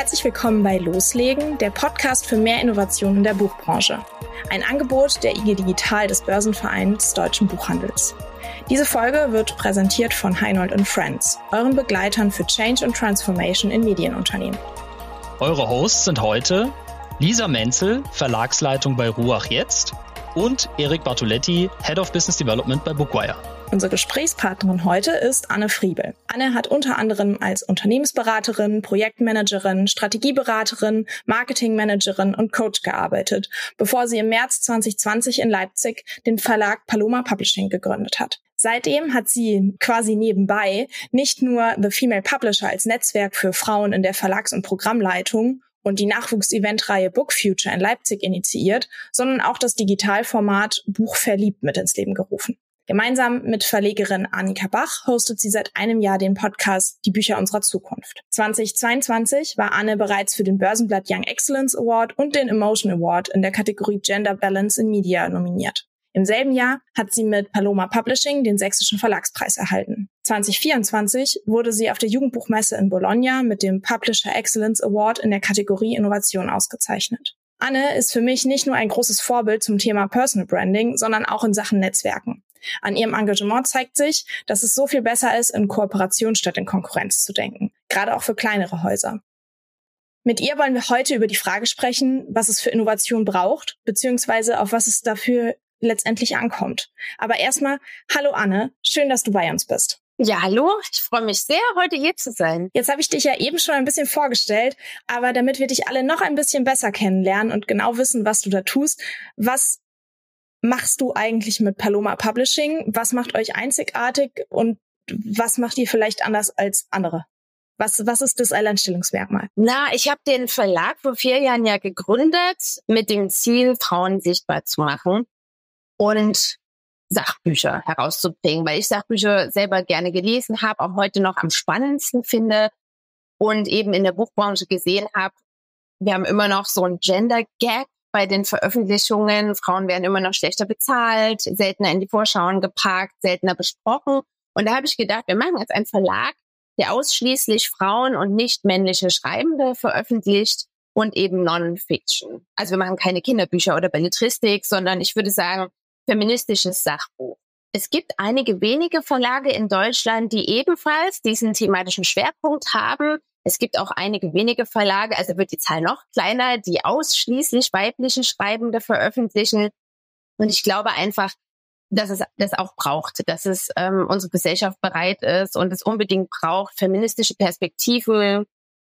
Herzlich willkommen bei Loslegen, der Podcast für mehr Innovation in der Buchbranche. Ein Angebot der IG Digital des Börsenvereins Deutschen Buchhandels. Diese Folge wird präsentiert von Heinold & Friends, euren Begleitern für Change und Transformation in Medienunternehmen. Eure Hosts sind heute Lisa Menzel, Verlagsleitung bei Ruach Jetzt, und Erik Bartoletti, Head of Business Development bei Bookwire. Unsere Gesprächspartnerin heute ist Anne Friebel. Anne hat unter anderem als Unternehmensberaterin, Projektmanagerin, Strategieberaterin, Marketingmanagerin und Coach gearbeitet, bevor sie im März 2020 in Leipzig den Verlag Paloma Publishing gegründet hat. Seitdem hat sie quasi nebenbei nicht nur The Female Publisher als Netzwerk für Frauen in der Verlags- und Programmleitung und die Nachwuchs-Eventreihe Book Future in Leipzig initiiert, sondern auch das Digitalformat Buch verliebt mit ins Leben gerufen. Gemeinsam mit Verlegerin Annika Bach hostet sie seit einem Jahr den Podcast Die Bücher unserer Zukunft. 2022 war Anne bereits für den Börsenblatt Young Excellence Award und den Emotion Award in der Kategorie Gender Balance in Media nominiert. Im selben Jahr hat sie mit Paloma Publishing den Sächsischen Verlagspreis erhalten. 2024 wurde sie auf der Jugendbuchmesse in Bologna mit dem Publisher Excellence Award in der Kategorie Innovation ausgezeichnet. Anne ist für mich nicht nur ein großes Vorbild zum Thema Personal Branding, sondern auch in Sachen Netzwerken. An ihrem Engagement zeigt sich, dass es so viel besser ist, in Kooperation statt in Konkurrenz zu denken, gerade auch für kleinere Häuser. Mit ihr wollen wir heute über die Frage sprechen, was es für Innovation braucht, beziehungsweise auf was es dafür letztendlich ankommt. Aber erstmal, hallo Anne, schön, dass du bei uns bist. Ja, hallo, ich freue mich sehr, heute hier zu sein. Jetzt habe ich dich ja eben schon ein bisschen vorgestellt, aber damit wir dich alle noch ein bisschen besser kennenlernen und genau wissen, was du da tust, was machst du eigentlich mit Paloma Publishing? Was macht euch einzigartig und was macht ihr vielleicht anders als andere? Was ist das Alleinstellungsmerkmal? Ich habe den Verlag vor 4 Jahren ja gegründet mit dem Ziel, Frauen sichtbar zu machen und Sachbücher herauszubringen, weil ich Sachbücher selber gerne gelesen habe, auch heute noch am spannendsten finde und eben in der Buchbranche gesehen habe, wir haben immer noch so ein Gender Gap bei den Veröffentlichungen. Frauen werden immer noch schlechter bezahlt, seltener in die Vorschauen gepackt, seltener besprochen. Und da habe ich gedacht, wir machen jetzt einen Verlag, der ausschließlich Frauen und nicht männliche Schreibende veröffentlicht und eben Non-Fiction. Also wir machen keine Kinderbücher oder Belletristik, sondern ich würde sagen, feministisches Sachbuch. Es gibt einige wenige Verlage in Deutschland, die ebenfalls diesen thematischen Schwerpunkt haben. Es gibt auch einige wenige Verlage, also wird die Zahl noch kleiner, die ausschließlich weibliche Schreibende veröffentlichen. Und ich glaube einfach, dass es das auch braucht, dass es unsere Gesellschaft bereit ist und es unbedingt braucht, feministische Perspektive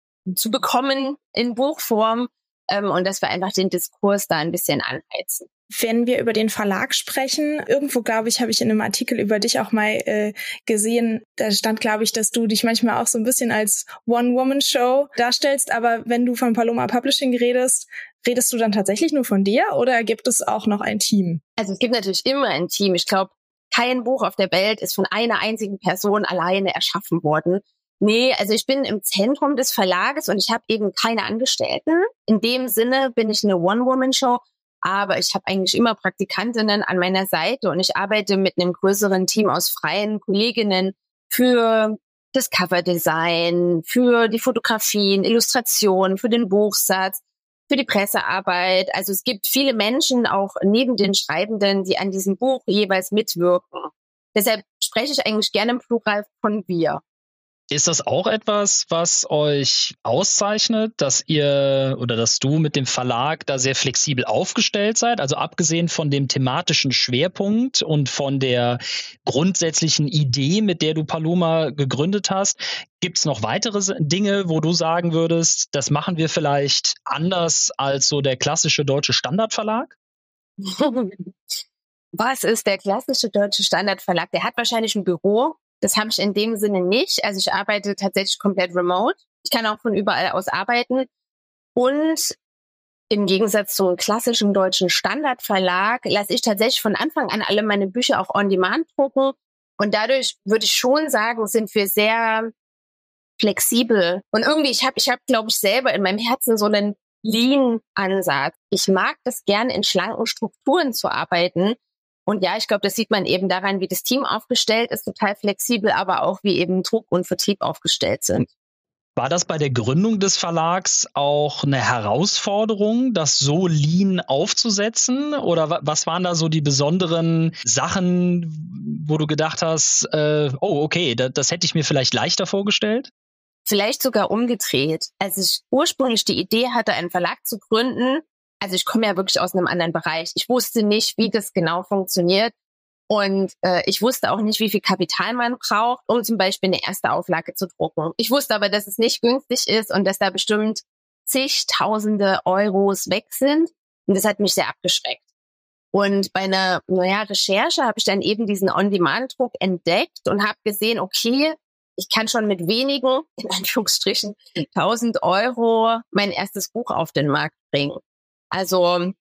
zu bekommen in Buchform und dass wir einfach den Diskurs da ein bisschen anheizen. Wenn wir über den Verlag sprechen, irgendwo, glaube ich, habe ich in einem Artikel über dich auch mal gesehen, da stand, glaube ich, dass du dich manchmal auch so ein bisschen als One-Woman-Show darstellst, aber wenn du von Paloma Publishing redest du dann tatsächlich nur von dir oder gibt es auch noch ein Team? Also es gibt natürlich immer ein Team. Ich glaube, kein Buch auf der Welt ist von einer einzigen Person alleine erschaffen worden. Nee, also ich bin im Zentrum des Verlages und ich habe eben keine Angestellten. In dem Sinne bin ich eine One-Woman-Show. Aber ich habe eigentlich immer Praktikantinnen an meiner Seite und ich arbeite mit einem größeren Team aus freien Kolleginnen für das Coverdesign, für die Fotografien, Illustrationen, für den Buchsatz, für die Pressearbeit. Also es gibt viele Menschen auch neben den Schreibenden, die an diesem Buch jeweils mitwirken. Deshalb spreche ich eigentlich gerne im Plural von wir. Ist das auch etwas, was euch auszeichnet, dass ihr oder dass du mit dem Verlag da sehr flexibel aufgestellt seid? Also abgesehen von dem thematischen Schwerpunkt und von der grundsätzlichen Idee, mit der du Paloma gegründet hast, gibt es noch weitere Dinge, wo du sagen würdest, das machen wir vielleicht anders als so der klassische deutsche Standardverlag? Was ist der klassische deutsche Standardverlag? Der hat wahrscheinlich ein Büro. Das habe ich in dem Sinne nicht. Also ich arbeite tatsächlich komplett remote. Ich kann auch von überall aus arbeiten. Und im Gegensatz zu einem klassischen deutschen Standardverlag lasse ich tatsächlich von Anfang an alle meine Bücher auch on demand drucken. Und dadurch würde ich schon sagen, sind wir sehr flexibel. Und irgendwie, ich hab, glaube ich, selber in meinem Herzen so einen Lean-Ansatz. Ich mag das gerne, in schlanken Strukturen zu arbeiten. Und ja, ich glaube, das sieht man eben daran, wie das Team aufgestellt ist, total flexibel, aber auch wie eben Druck und Vertrieb aufgestellt sind. War das bei der Gründung des Verlags auch eine Herausforderung, das so lean aufzusetzen? Oder was waren da so die besonderen Sachen, wo du gedacht hast, oh, okay, das hätte ich mir vielleicht leichter vorgestellt? Vielleicht sogar umgedreht. Als ich ursprünglich die Idee hatte, einen Verlag zu gründen, also ich komme ja wirklich aus einem anderen Bereich. Ich wusste nicht, wie das genau funktioniert. Und ich wusste auch nicht, wie viel Kapital man braucht, um zum Beispiel eine erste Auflage zu drucken. Ich wusste aber, dass es nicht günstig ist und dass da bestimmt zigtausende Euros weg sind. Und das hat mich sehr abgeschreckt. Und bei einer Recherche habe ich dann eben diesen On-Demand-Druck entdeckt und habe gesehen, okay, ich kann schon mit wenigen, in Anführungsstrichen, 1.000 Euro mein erstes Buch auf den Markt bringen. Also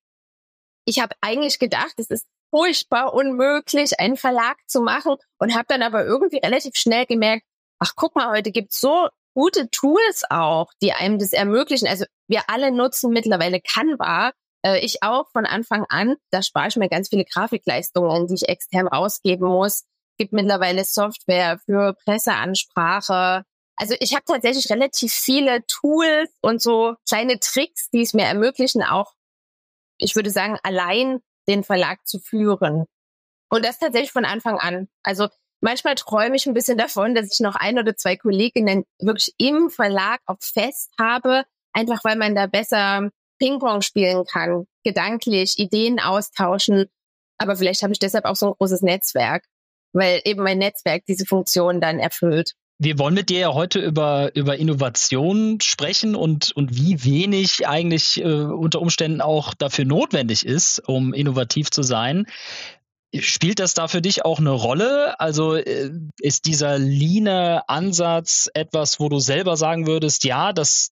ich habe eigentlich gedacht, es ist furchtbar unmöglich, einen Verlag zu machen und habe dann aber irgendwie relativ schnell gemerkt, ach guck mal, heute gibt's so gute Tools auch, die einem das ermöglichen. Also wir alle nutzen mittlerweile Canva, ich auch von Anfang an. Da spare ich mir ganz viele Grafikleistungen, die ich extern rausgeben muss. Es gibt mittlerweile Software für Presseansprache. Also ich habe tatsächlich relativ viele Tools und so kleine Tricks, die es mir ermöglichen, auch, ich würde sagen, allein den Verlag zu führen. Und das tatsächlich von Anfang an. Also manchmal träume ich ein bisschen davon, dass ich noch 1 oder 2 Kolleginnen wirklich im Verlag auch fest habe, einfach weil man da besser Ping-Pong spielen kann, gedanklich, Ideen austauschen. Aber vielleicht habe ich deshalb auch so ein großes Netzwerk, weil eben mein Netzwerk diese Funktion dann erfüllt. Wir wollen mit dir ja heute über Innovation sprechen und wie wenig eigentlich unter Umständen auch dafür notwendig ist, um innovativ zu sein. Spielt das da für dich auch eine Rolle? Also ist dieser leane Ansatz etwas, wo du selber sagen würdest, ja, das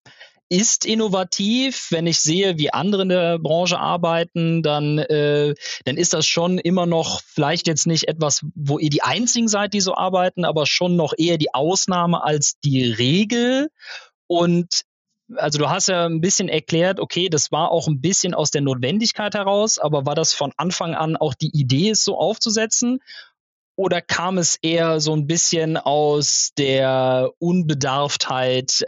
ist innovativ. Wenn ich sehe, wie andere in der Branche arbeiten, dann ist das schon immer noch vielleicht jetzt nicht etwas, wo ihr die einzigen seid, die so arbeiten, aber schon noch eher die Ausnahme als die Regel. Und also du hast ja ein bisschen erklärt, okay, das war auch ein bisschen aus der Notwendigkeit heraus, aber war das von Anfang an auch die Idee, es so aufzusetzen? Oder kam es eher so ein bisschen aus der Unbedarftheit,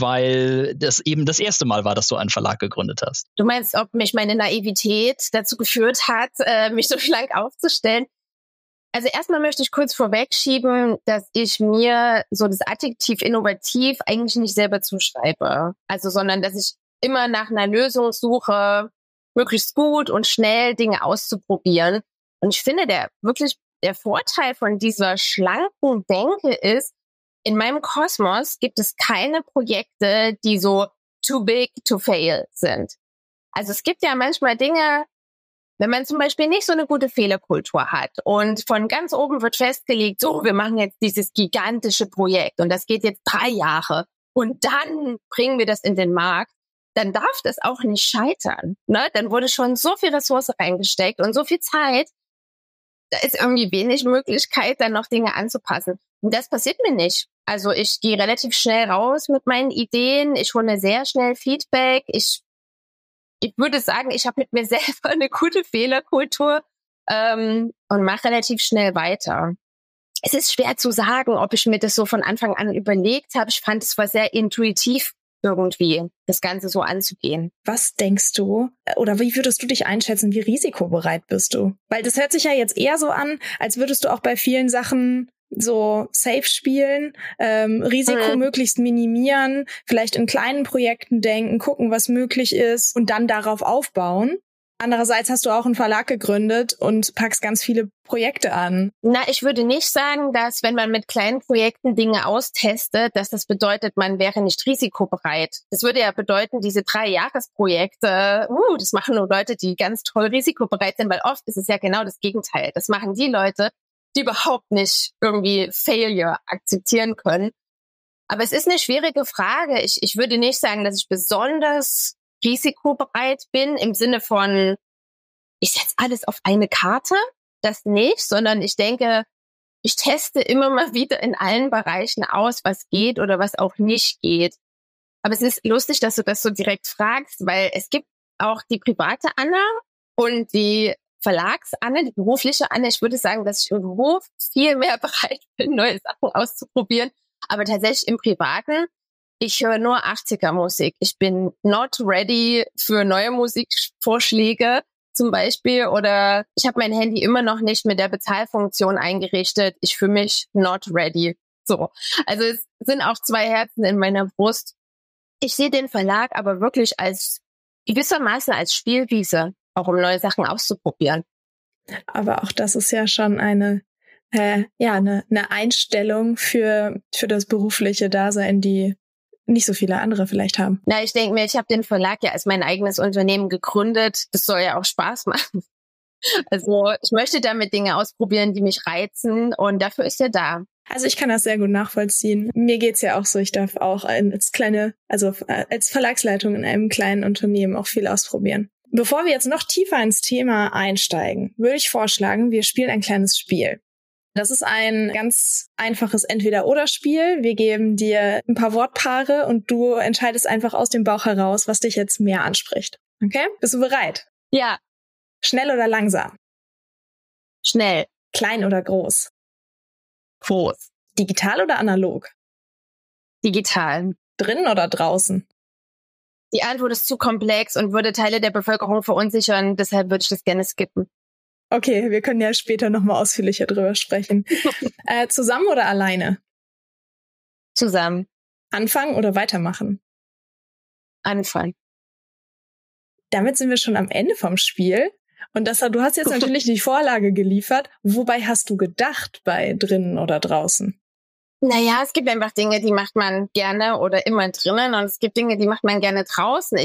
weil das eben das erste Mal war, dass du einen Verlag gegründet hast? Du meinst, ob mich meine Naivität dazu geführt hat, mich so schlank aufzustellen? Also erstmal möchte ich kurz vorwegschieben, dass ich mir so das Adjektiv innovativ eigentlich nicht selber zuschreibe. Also, sondern dass ich immer nach einer Lösung suche, möglichst gut und schnell Dinge auszuprobieren. Und ich finde, der Vorteil von dieser schlanken Denke ist, in meinem Kosmos gibt es keine Projekte, die so too big to fail sind. Also es gibt ja manchmal Dinge, wenn man zum Beispiel nicht so eine gute Fehlerkultur hat und von ganz oben wird festgelegt, so, wir machen jetzt dieses gigantische Projekt und das geht jetzt 3 Jahre und dann bringen wir das in den Markt, dann darf das auch nicht scheitern. Ne? Dann wurde schon so viel Ressource reingesteckt und so viel Zeit, da ist irgendwie wenig Möglichkeit, dann noch Dinge anzupassen. Und das passiert mir nicht. Also ich gehe relativ schnell raus mit meinen Ideen, ich hole mir sehr schnell Feedback, ich würde sagen, ich habe mit mir selber eine gute Fehlerkultur und mache relativ schnell weiter. Es ist schwer zu sagen, ob ich mir das so von Anfang an überlegt habe. Ich fand, es war sehr intuitiv irgendwie, das Ganze so anzugehen. Was denkst du oder wie würdest du dich einschätzen, wie risikobereit bist du? Weil das hört sich ja jetzt eher so an, als würdest du auch bei vielen Sachen so safe spielen, Risiko möglichst minimieren, vielleicht in kleinen Projekten denken, gucken, was möglich ist und dann darauf aufbauen. Andererseits hast du auch einen Verlag gegründet und packst ganz viele Projekte an. Na, ich würde nicht sagen, dass wenn man mit kleinen Projekten Dinge austestet, dass das bedeutet, man wäre nicht risikobereit. Das würde ja bedeuten, diese 3-Jahres-Projekte, das machen nur Leute, die ganz toll risikobereit sind, weil oft ist es ja genau das Gegenteil. Das machen die Leute, die überhaupt nicht irgendwie Failure akzeptieren können. Aber es ist eine schwierige Frage. Ich würde nicht sagen, dass ich besonders risikobereit bin im Sinne von, ich setze alles auf eine Karte, das nicht, sondern ich denke, ich teste immer mal wieder in allen Bereichen aus, was geht oder was auch nicht geht. Aber es ist lustig, dass du das so direkt fragst, weil es gibt auch die private Anna und die Verlags-Anne, die berufliche Anne. Ich würde sagen, dass ich im Beruf viel mehr bereit bin, neue Sachen auszuprobieren. Aber tatsächlich im Privaten Ich höre nur 80er-Musik. Ich bin not ready für neue Musikvorschläge zum Beispiel. Oder ich habe mein Handy immer noch nicht mit der Bezahlfunktion eingerichtet. Ich fühle mich not ready. So. Also es sind auch zwei Herzen in meiner Brust. Ich sehe den Verlag aber wirklich als gewissermaßen als Spielwiese, auch um neue Sachen auszuprobieren. Aber auch das ist ja schon eine Einstellung für das berufliche Dasein, die nicht so viele andere vielleicht haben. Na, ich denke mir, ich habe den Verlag ja als mein eigenes Unternehmen gegründet. Das soll ja auch Spaß machen. Also ich möchte damit Dinge ausprobieren, die mich reizen, und dafür ist er da. Also ich kann das sehr gut nachvollziehen. Mir geht's ja auch so, ich darf auch als Verlagsleitung in einem kleinen Unternehmen auch viel ausprobieren. Bevor wir jetzt noch tiefer ins Thema einsteigen, würde ich vorschlagen, wir spielen ein kleines Spiel. Das ist ein ganz einfaches Entweder-oder-Spiel. Wir geben dir ein paar Wortpaare und du entscheidest einfach aus dem Bauch heraus, was dich jetzt mehr anspricht. Okay? Bist du bereit? Ja. Schnell oder langsam? Schnell. Klein oder groß? Groß. Digital oder analog? Digital. Drinnen oder draußen? Die Antwort ist zu komplex und würde Teile der Bevölkerung verunsichern, deshalb würde ich das gerne skippen. Okay, wir können ja später nochmal ausführlicher drüber sprechen. Zusammen oder alleine? Zusammen. Anfangen oder weitermachen? Anfangen. Damit sind wir schon am Ende vom Spiel. Und du hast jetzt natürlich die Vorlage geliefert. Wobei hast du gedacht bei drinnen oder draußen? Naja, es gibt einfach Dinge, die macht man gerne oder immer drinnen, und es gibt Dinge, die macht man gerne draußen.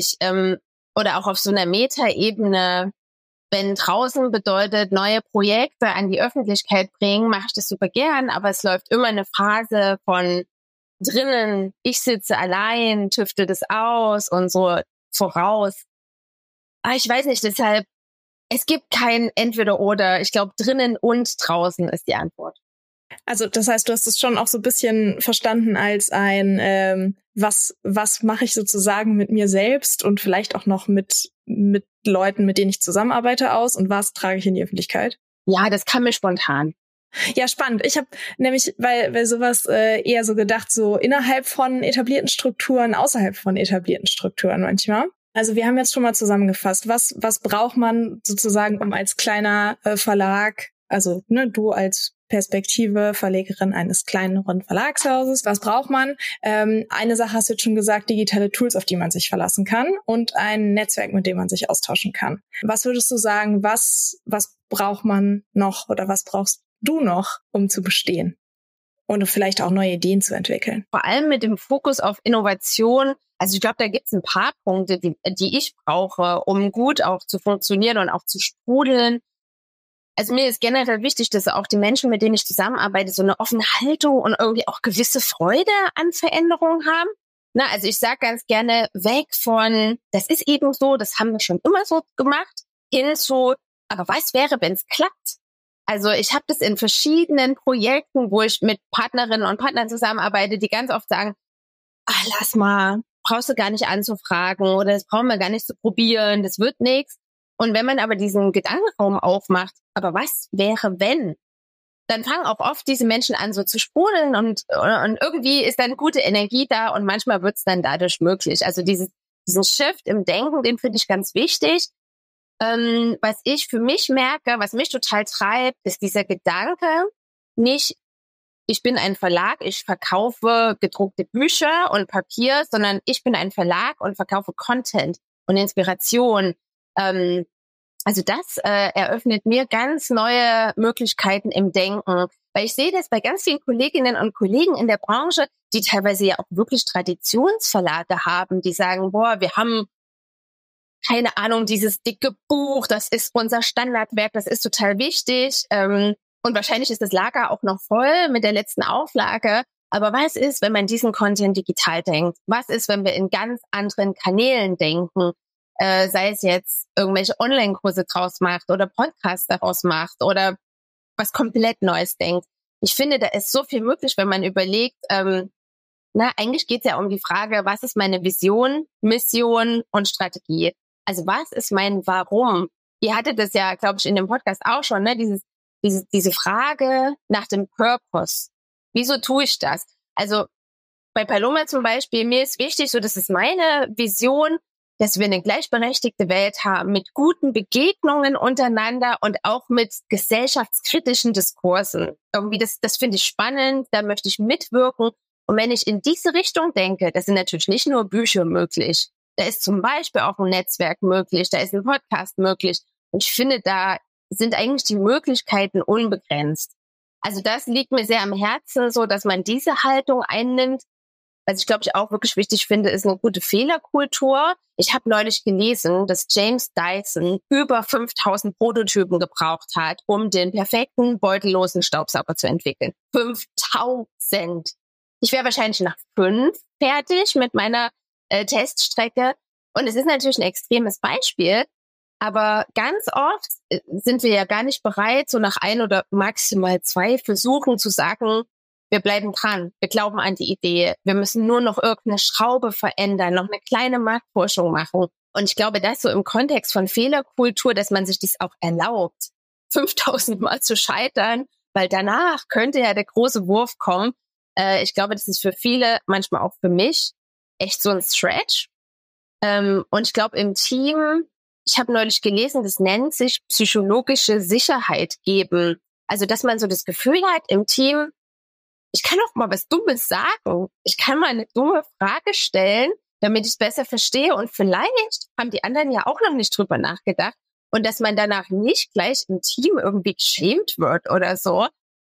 Oder auch auf so einer Metaebene. Wenn draußen bedeutet, neue Projekte an die Öffentlichkeit bringen, mache ich das super gern, aber es läuft immer eine Phase von drinnen, ich sitze allein, tüfte das aus und so voraus. Aber ich weiß nicht, deshalb, es gibt kein Entweder-oder. Ich glaube, drinnen und draußen ist die Antwort. Also das heißt, du hast es schon auch so ein bisschen verstanden als ein, was mache ich sozusagen mit mir selbst und vielleicht auch noch mit Leuten, mit denen ich zusammenarbeite aus, und was trage ich in die Öffentlichkeit? Ja, das kam mir spontan. Ja, spannend. Ich habe nämlich, weil sowas eher so gedacht, so innerhalb von etablierten Strukturen, außerhalb von etablierten Strukturen manchmal. Also wir haben jetzt schon mal zusammengefasst, was braucht man sozusagen, um als kleiner Verlag, also du als Perspektive Verlegerin eines kleineren Verlagshauses. Was braucht man? Eine Sache hast du jetzt schon gesagt, digitale Tools, auf die man sich verlassen kann, und ein Netzwerk, mit dem man sich austauschen kann. Was würdest du sagen, was braucht man noch oder was brauchst du noch, um zu bestehen und vielleicht auch neue Ideen zu entwickeln? Vor allem mit dem Fokus auf Innovation. Also ich glaube, da gibt es ein paar Punkte, die ich brauche, um gut auch zu funktionieren und auch zu sprudeln. Also mir ist generell wichtig, dass auch die Menschen, mit denen ich zusammenarbeite, so eine offene Haltung und irgendwie auch gewisse Freude an Veränderungen haben. Na, also ich sage ganz gerne, weg von, das ist eben so, das haben wir schon immer so gemacht, hin zu, aber was wäre, wenn es klappt? Also ich habe das in verschiedenen Projekten, wo ich mit Partnerinnen und Partnern zusammenarbeite, die ganz oft sagen, lass mal, brauchst du gar nicht anzufragen oder das brauchen wir gar nicht zu probieren, das wird nichts. Und wenn man aber diesen Gedankenraum aufmacht, aber was wäre, wenn? Dann fangen auch oft diese Menschen an, so zu sprudeln, und irgendwie ist dann gute Energie da, und manchmal wird es dann dadurch möglich. Also diesen Shift im Denken, den finde ich ganz wichtig. Was ich für mich merke, was mich total treibt, ist dieser Gedanke, nicht, ich bin ein Verlag, ich verkaufe gedruckte Bücher und Papier, sondern ich bin ein Verlag und verkaufe Content und Inspiration. Also das eröffnet mir ganz neue Möglichkeiten im Denken, weil ich sehe das bei ganz vielen Kolleginnen und Kollegen in der Branche, die teilweise ja auch wirklich Traditionsverlage haben, die sagen, wir haben, keine Ahnung, dieses dicke Buch, das ist unser Standardwerk, das ist total wichtig, und wahrscheinlich ist das Lager auch noch voll mit der letzten Auflage. Aber was ist, wenn man diesen Content digital denkt? Was ist, wenn wir in ganz anderen Kanälen denken? Sei es jetzt irgendwelche Online-Kurse draus macht oder Podcasts daraus macht oder was komplett Neues denkt. Ich finde, da ist so viel möglich, wenn man überlegt, eigentlich geht es ja um die Frage, was ist meine Vision, Mission und Strategie? Also was ist mein Warum? Ihr hattet das ja, glaube ich, in dem Podcast auch schon, ne? Diese Frage nach dem Purpose. Wieso tue ich das? Also bei Paloma zum Beispiel, mir ist wichtig, so das ist meine Vision, dass wir eine gleichberechtigte Welt haben mit guten Begegnungen untereinander und auch mit gesellschaftskritischen Diskursen. Irgendwie das finde ich spannend, da möchte ich mitwirken. Und wenn ich in diese Richtung denke, da sind natürlich nicht nur Bücher möglich, da ist zum Beispiel auch ein Netzwerk möglich, da ist ein Podcast möglich. Und ich finde, da sind eigentlich die Möglichkeiten unbegrenzt. Also das liegt mir sehr am Herzen, so dass man diese Haltung einnimmt. Was ich, glaube ich, auch wirklich wichtig finde, ist eine gute Fehlerkultur. Ich habe neulich gelesen, dass James Dyson über 5000 Prototypen gebraucht hat, um den perfekten beutellosen Staubsauger zu entwickeln. 5000. Ich wäre wahrscheinlich nach 5 fertig mit meiner Teststrecke. Und es ist natürlich ein extremes Beispiel, aber ganz oft sind wir ja gar nicht bereit, so nach 1 oder maximal 2 Versuchen zu sagen, wir bleiben dran, wir glauben an die Idee, wir müssen nur noch irgendeine Schraube verändern, noch eine kleine Marktforschung machen. Und ich glaube, das so im Kontext von Fehlerkultur, dass man sich das auch erlaubt, 5000 Mal zu scheitern, weil danach könnte ja der große Wurf kommen. Ich glaube, das ist für viele, manchmal auch für mich, echt so ein Stretch. Und ich glaube, im Team, ich habe neulich gelesen, das nennt sich psychologische Sicherheit geben. Also, dass man so das Gefühl hat im Team, ich kann auch mal was Dummes sagen. Ich kann mal eine dumme Frage stellen, damit ich es besser verstehe. Und vielleicht haben die anderen ja auch noch nicht drüber nachgedacht. Und dass man danach nicht gleich im Team irgendwie geschämt wird oder so.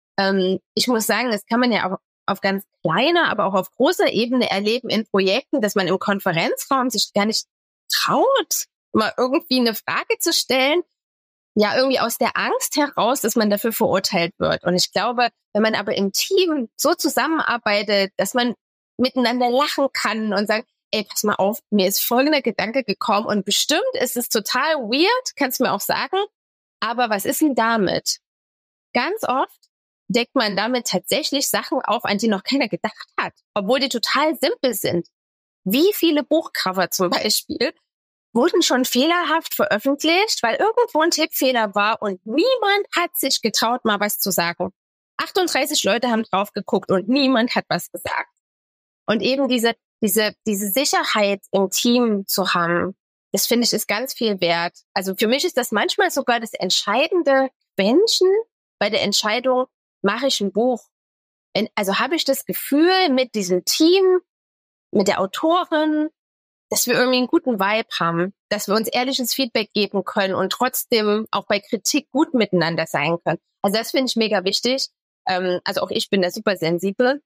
Ich muss sagen, das kann man ja auch auf ganz kleiner, aber auch auf großer Ebene erleben in Projekten, dass man im Konferenzraum sich gar nicht traut, mal irgendwie eine Frage zu stellen. Ja, irgendwie aus der Angst heraus, dass man dafür verurteilt wird. Und ich glaube, wenn man aber im Team so zusammenarbeitet, dass man miteinander lachen kann und sagt, ey, pass mal auf, mir ist folgender Gedanke gekommen und bestimmt ist es total weird, kannst du mir auch sagen, aber was ist denn damit? Ganz oft deckt man damit tatsächlich Sachen auf, an die noch keiner gedacht hat, obwohl die total simpel sind. Wie viele Buchcover zum Beispiel wurden schon fehlerhaft veröffentlicht, weil irgendwo ein Tippfehler war und niemand hat sich getraut, mal was zu sagen. 38 Leute haben drauf geguckt und niemand hat was gesagt. Und eben diese Sicherheit im Team zu haben, das finde ich ist ganz viel wert. Also für mich ist das manchmal sogar das entscheidende Quäntchen bei der Entscheidung, mache ich ein Buch? Also habe ich das Gefühl mit diesem Team, mit der Autorin, dass wir irgendwie einen guten Vibe haben, dass wir uns ehrliches Feedback geben können und trotzdem auch bei Kritik gut miteinander sein können. Also das finde ich mega wichtig. Also auch ich bin da super sensibel.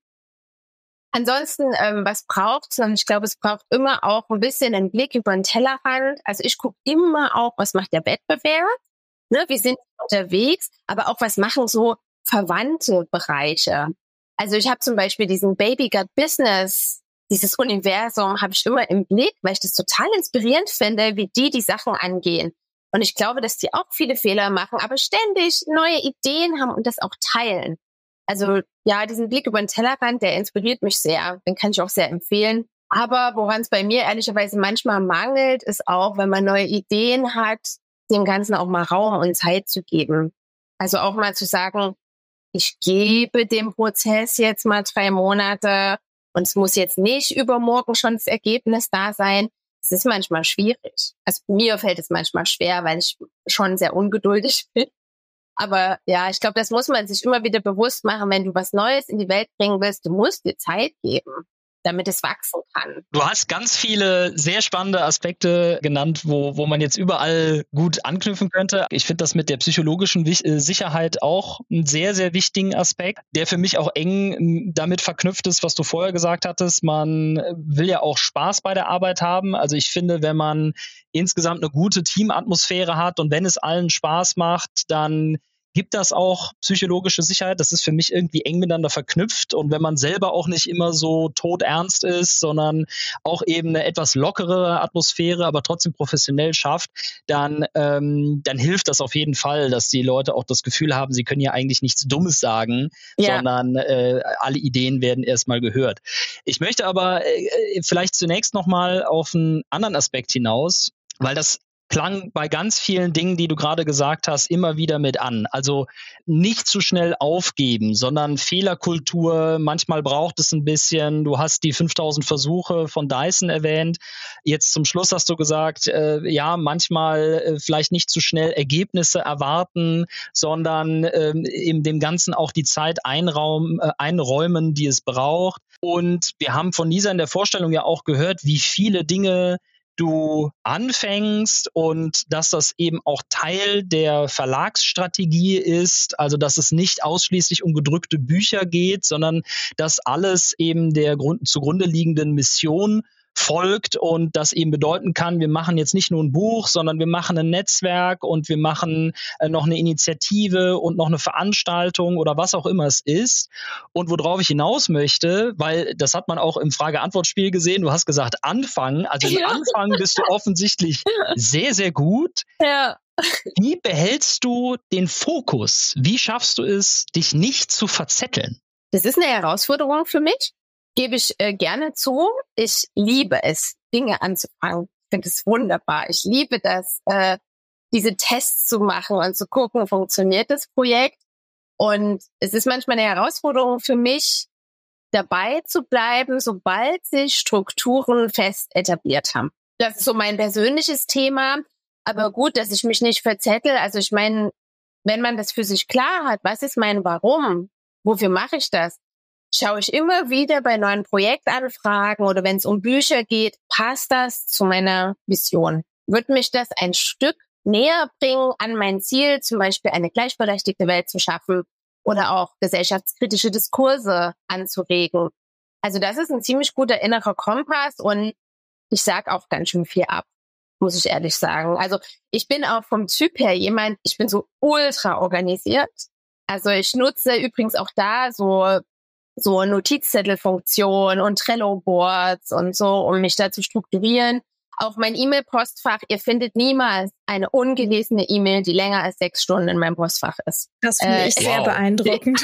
Ansonsten, was braucht's? Und ich glaube, es braucht immer auch ein bisschen einen Blick über den Tellerrand. Also ich gucke immer auch, was macht der Wettbewerb? Ne, wir sind unterwegs, aber auch was machen so verwandte Bereiche. Also ich habe zum Beispiel diesen Baby Got Business, dieses Universum habe ich immer im Blick, weil ich das total inspirierend finde, wie die Sachen angehen. Und ich glaube, dass die auch viele Fehler machen, aber ständig neue Ideen haben und das auch teilen. Also ja, diesen Blick über den Tellerrand, der inspiriert mich sehr. Den kann ich auch sehr empfehlen. Aber woran es bei mir ehrlicherweise manchmal mangelt, ist auch, wenn man neue Ideen hat, dem Ganzen auch mal Raum und Zeit zu geben. Also auch mal zu sagen, ich gebe dem Prozess jetzt mal 3 Monate und es muss jetzt nicht übermorgen schon das Ergebnis da sein. Es ist manchmal schwierig. Also mir fällt es manchmal schwer, weil ich schon sehr ungeduldig bin. Aber ja, ich glaube, das muss man sich immer wieder bewusst machen, wenn du was Neues in die Welt bringen willst, du musst dir Zeit geben, damit es wachsen kann. Du hast ganz viele sehr spannende Aspekte genannt, wo man jetzt überall gut anknüpfen könnte. Ich finde das mit der psychologischen Sicherheit auch einen sehr, sehr wichtigen Aspekt, der für mich auch eng damit verknüpft ist, was du vorher gesagt hattest. Man will ja auch Spaß bei der Arbeit haben. Also ich finde, wenn man insgesamt eine gute Teamatmosphäre hat und wenn es allen Spaß macht, dann gibt das auch psychologische Sicherheit. Das ist für mich irgendwie eng miteinander verknüpft. Und wenn man selber auch nicht immer so todernst ist, sondern auch eben eine etwas lockere Atmosphäre, aber trotzdem professionell schafft, dann hilft das auf jeden Fall, dass die Leute auch das Gefühl haben, sie können ja eigentlich nichts Dummes sagen, sondern alle Ideen werden erstmal gehört. Ich möchte aber vielleicht zunächst nochmal auf einen anderen Aspekt hinaus, weil das klang bei ganz vielen Dingen, die du gerade gesagt hast, immer wieder mit an. Also nicht zu schnell aufgeben, sondern Fehlerkultur. Manchmal braucht es ein bisschen. Du hast die 5000 Versuche von Dyson erwähnt. Jetzt zum Schluss hast du gesagt, ja, manchmal vielleicht nicht zu schnell Ergebnisse erwarten, sondern eben dem Ganzen auch die Zeit einräumen, die es braucht. Und wir haben von Lisa in der Vorstellung ja auch gehört, wie viele Dinge du anfängst und dass das eben auch Teil der Verlagsstrategie ist, also dass es nicht ausschließlich um gedrückte Bücher geht, sondern dass alles eben der zugrunde liegenden Mission folgt und das eben bedeuten kann, wir machen jetzt nicht nur ein Buch, sondern wir machen ein Netzwerk und wir machen noch eine Initiative und noch eine Veranstaltung oder was auch immer es ist. Und worauf ich hinaus möchte, weil das hat man auch im Frage-Antwort-Spiel gesehen, du hast gesagt Anfang, also im Anfang bist du offensichtlich sehr, sehr gut. Ja. Wie behältst du den Fokus? Wie schaffst du es, dich nicht zu verzetteln? Das ist eine Herausforderung für mich. Gebe ich gerne zu. Ich liebe es, Dinge anzufangen. Ich finde es wunderbar. Ich liebe das, diese Tests zu machen und zu gucken, funktioniert das Projekt. Und es ist manchmal eine Herausforderung für mich, dabei zu bleiben, sobald sich Strukturen fest etabliert haben. Das ist so mein persönliches Thema. Aber gut, dass ich mich nicht verzettel. Also ich meine, wenn man das für sich klar hat, was ist mein Warum? Wofür mache ich das? Schaue ich immer wieder bei neuen Projektanfragen oder wenn es um Bücher geht, passt das zu meiner Vision? Wird mich das ein Stück näher bringen an mein Ziel, zum Beispiel eine gleichberechtigte Welt zu schaffen oder auch gesellschaftskritische Diskurse anzuregen? Also das ist ein ziemlich guter innerer Kompass und ich sage auch ganz schön viel ab, muss ich ehrlich sagen. Also ich bin auch vom Typ her jemand, ich bin so ultra organisiert. Also ich nutze übrigens auch da so Notizzettelfunktion und Trello-Boards und so, um mich da zu strukturieren. Auch mein E-Mail-Postfach, ihr findet niemals eine ungelesene E-Mail, die länger als 6 Stunden in meinem Postfach ist. Das finde ich sehr beeindruckend.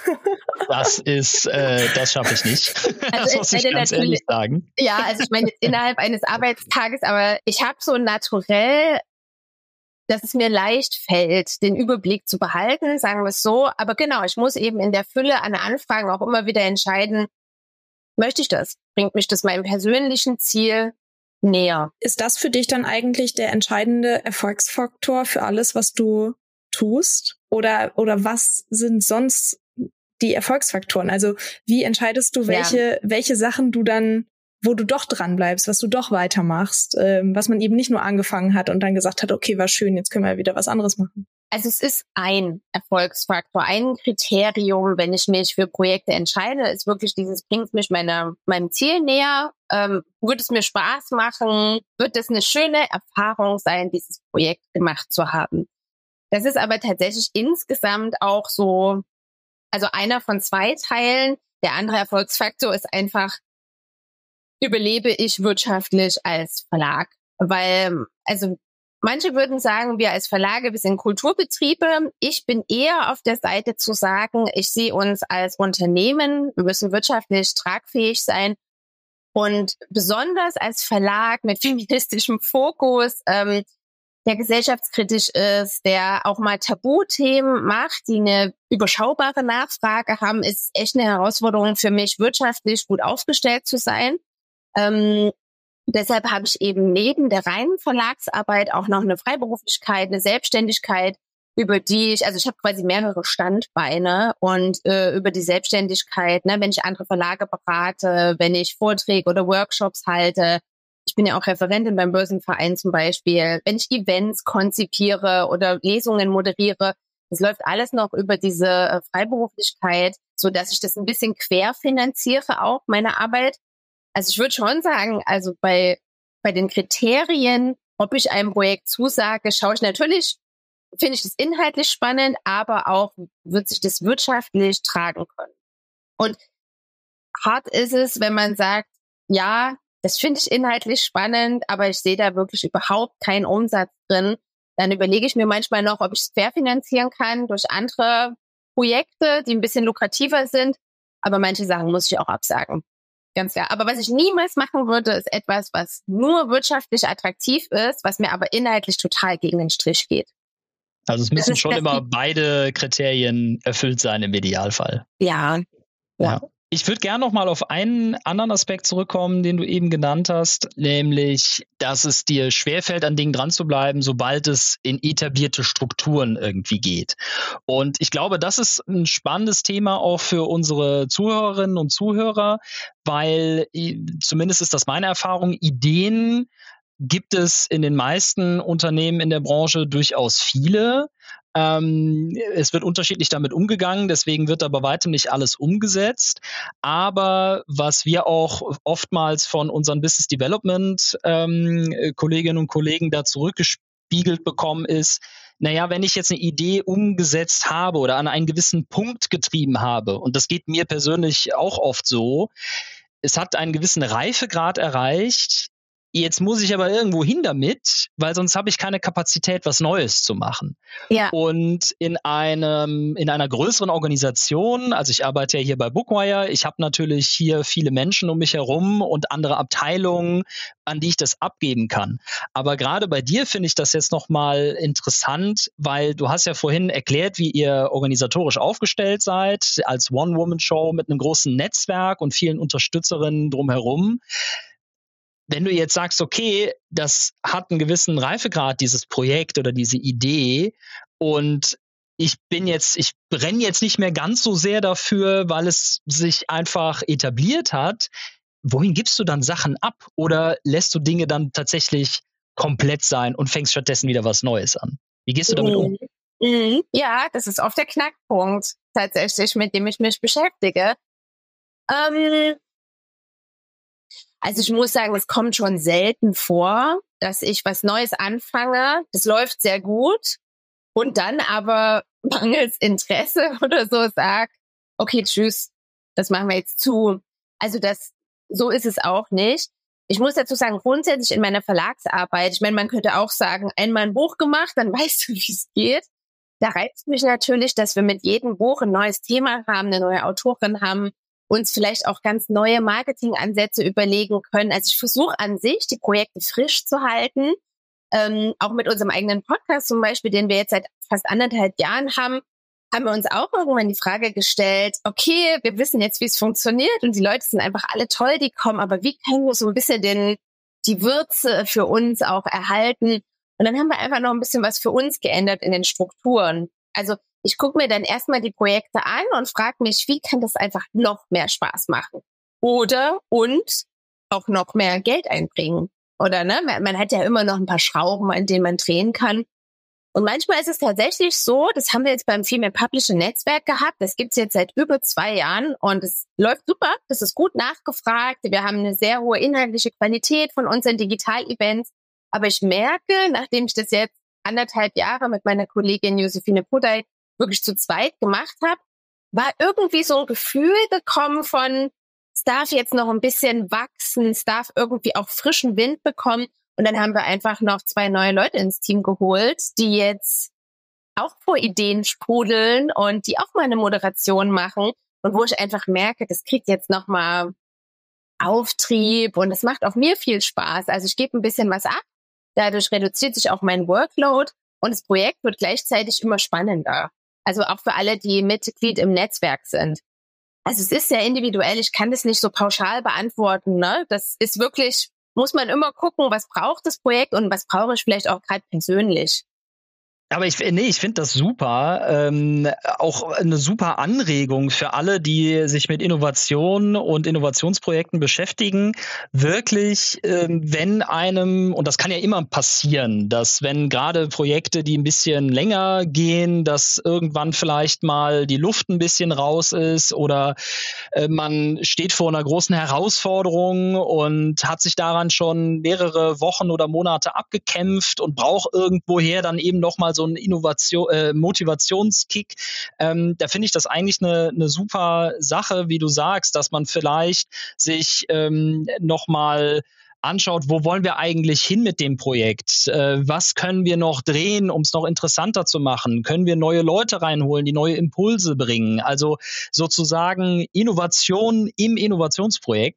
Das schaffe ich nicht. Das muss ich ganz ehrlich sagen. Ja, also ich meine jetzt innerhalb eines Arbeitstages, aber ich habe so naturell, dass es mir leicht fällt, den Überblick zu behalten, sagen wir es so. Aber genau, ich muss eben in der Fülle an Anfragen auch immer wieder entscheiden, möchte ich das? Bringt mich das meinem persönlichen Ziel näher? Ist das für dich dann eigentlich der entscheidende Erfolgsfaktor für alles, was du tust? Oder was sind sonst die Erfolgsfaktoren? Also wie entscheidest du, welche Sachen du dann, wo du doch dran bleibst, was du doch weitermachst, was man eben nicht nur angefangen hat und dann gesagt hat, okay, war schön, jetzt können wir wieder was anderes machen? Also es ist ein Erfolgsfaktor, ein Kriterium, wenn ich mich für Projekte entscheide, ist wirklich dieses, bringt mich meinem Ziel näher, wird es mir Spaß machen, wird es eine schöne Erfahrung sein, dieses Projekt gemacht zu haben. Das ist aber tatsächlich insgesamt auch so, also einer von 2 Teilen. Der andere Erfolgsfaktor ist einfach, überlebe ich wirtschaftlich als Verlag? Weil, also manche würden sagen, wir als Verlage, wir sind Kulturbetriebe. Ich bin eher auf der Seite zu sagen, ich sehe uns als Unternehmen, wir müssen wirtschaftlich tragfähig sein und besonders als Verlag mit feministischem Fokus, der gesellschaftskritisch ist, der auch mal Tabuthemen macht, die eine überschaubare Nachfrage haben, ist echt eine Herausforderung für mich, wirtschaftlich gut aufgestellt zu sein. Deshalb habe ich eben neben der reinen Verlagsarbeit auch noch eine Freiberuflichkeit, eine Selbstständigkeit, über die ich habe quasi mehrere Standbeine und über die Selbstständigkeit, wenn ich andere Verlage berate, wenn ich Vorträge oder Workshops halte. Ich bin ja auch Referentin beim Börsenverein zum Beispiel. Wenn ich Events konzipiere oder Lesungen moderiere, das läuft alles noch über diese Freiberuflichkeit, so dass ich das ein bisschen querfinanziere auch, meine Arbeit. Also ich würde schon sagen, also bei den Kriterien, ob ich einem Projekt zusage, schaue ich natürlich, finde ich das inhaltlich spannend, aber auch, wird sich das wirtschaftlich tragen können. Und hart ist es, wenn man sagt, ja, das finde ich inhaltlich spannend, aber ich sehe da wirklich überhaupt keinen Umsatz drin. Dann überlege ich mir manchmal noch, ob ich es querfinanzieren kann durch andere Projekte, die ein bisschen lukrativer sind. Aber manche Sachen muss ich auch absagen. ganz klar. Aber was ich niemals machen würde, ist etwas, was nur wirtschaftlich attraktiv ist, was mir aber inhaltlich total gegen den Strich geht. Also es müssen schon immer beide Kriterien erfüllt sein im Idealfall. Ja. Ich würde gerne noch mal auf einen anderen Aspekt zurückkommen, den du eben genannt hast, nämlich, dass es dir schwerfällt, an Dingen dran zu bleiben, sobald es in etablierte Strukturen irgendwie geht. Und ich glaube, das ist ein spannendes Thema auch für unsere Zuhörerinnen und Zuhörer, weil zumindest ist das meine Erfahrung, Ideen gibt es in den meisten Unternehmen in der Branche durchaus viele. Es wird unterschiedlich damit umgegangen, deswegen wird aber weitem nicht alles umgesetzt. Aber was wir auch oftmals von unseren Business Development Kolleginnen und Kollegen da zurückgespiegelt bekommen, ist, naja, wenn ich jetzt eine Idee umgesetzt habe oder an einen gewissen Punkt getrieben habe, und das geht mir persönlich auch oft so, es hat einen gewissen Reifegrad erreicht. Jetzt muss ich aber irgendwo hin damit, weil sonst habe ich keine Kapazität, was Neues zu machen. Ja. Und in einer größeren Organisation, also ich arbeite ja hier bei Bookwire, ich habe natürlich hier viele Menschen um mich herum und andere Abteilungen, an die ich das abgeben kann. Aber gerade bei dir finde ich das jetzt nochmal interessant, weil du hast ja vorhin erklärt, wie ihr organisatorisch aufgestellt seid, als One-Woman-Show mit einem großen Netzwerk und vielen Unterstützerinnen drumherum. Wenn du jetzt sagst, okay, das hat einen gewissen Reifegrad, dieses Projekt oder diese Idee, und ich brenne jetzt nicht mehr ganz so sehr dafür, weil es sich einfach etabliert hat, wohin gibst du dann Sachen ab? Oder lässt du Dinge dann tatsächlich komplett sein und fängst stattdessen wieder was Neues an? Wie gehst du damit um? Ja, das ist oft der Knackpunkt tatsächlich, mit dem ich mich beschäftige. Also ich muss sagen, es kommt schon selten vor, dass ich was Neues anfange. Das läuft sehr gut und dann aber mangels Interesse oder so sag, okay, tschüss, das machen wir jetzt zu. Also so ist es auch nicht. Ich muss dazu sagen, grundsätzlich in meiner Verlagsarbeit, ich meine, man könnte auch sagen, einmal ein Buch gemacht, dann weißt du, wie es geht. Da reizt mich natürlich, dass wir mit jedem Buch ein neues Thema haben, eine neue Autorin haben, uns vielleicht auch ganz neue Marketingansätze überlegen können. Also ich versuche an sich, die Projekte frisch zu halten. Auch mit unserem eigenen Podcast zum Beispiel, den wir jetzt seit fast 1,5 Jahren haben wir uns auch irgendwann die Frage gestellt, okay, wir wissen jetzt, wie es funktioniert und die Leute sind einfach alle toll, die kommen, aber wie können wir so ein bisschen die Würze für uns auch erhalten? Und dann haben wir einfach noch ein bisschen was für uns geändert in den Strukturen. Also ich gucke mir dann erstmal die Projekte an und frage mich, wie kann das einfach noch mehr Spaß machen? Und auch noch mehr Geld einbringen. Oder ne, man hat ja immer noch ein paar Schrauben, an denen man drehen kann. Und manchmal ist es tatsächlich so, das haben wir jetzt beim Female Publishing Netzwerk gehabt, das gibt's jetzt seit über 2 Jahren und es läuft super, das ist gut nachgefragt, wir haben eine sehr hohe inhaltliche Qualität von unseren Digital-Events. Aber ich merke, nachdem ich das jetzt 1,5 Jahre mit meiner Kollegin Josephine Pudey wirklich zu zweit gemacht habe, war irgendwie so ein Gefühl gekommen von, es darf jetzt noch ein bisschen wachsen, es darf irgendwie auch frischen Wind bekommen. Und dann haben wir einfach noch 2 neue Leute ins Team geholt, die jetzt auch vor Ideen sprudeln und die auch mal eine Moderation machen. Und wo ich einfach merke, das kriegt jetzt nochmal Auftrieb und es macht auch mir viel Spaß. Also ich gebe ein bisschen was ab, dadurch reduziert sich auch mein Workload und das Projekt wird gleichzeitig immer spannender. Also auch für alle, die Mitglied im Netzwerk sind. Also es ist sehr individuell, ich kann das nicht so pauschal beantworten, ne? Das ist wirklich, muss man immer gucken, was braucht das Projekt und was brauche ich vielleicht auch gerade persönlich. Aber ich finde das super, auch eine super Anregung für alle, die sich mit Innovation und Innovationsprojekten beschäftigen. Wirklich, wenn einem, und das kann ja immer passieren, dass wenn gerade Projekte, die ein bisschen länger gehen, dass irgendwann vielleicht mal die Luft ein bisschen raus ist oder man steht vor einer großen Herausforderung und hat sich daran schon mehrere Wochen oder Monate abgekämpft und braucht irgendwoher dann eben nochmal so ein Motivationskick. Da finde ich das eigentlich eine super Sache, wie du sagst, dass man vielleicht sich nochmal anschaut, wo wollen wir eigentlich hin mit dem Projekt? Was können wir noch drehen, um es noch interessanter zu machen? Können wir neue Leute reinholen, die neue Impulse bringen? Also sozusagen Innovation im Innovationsprojekt.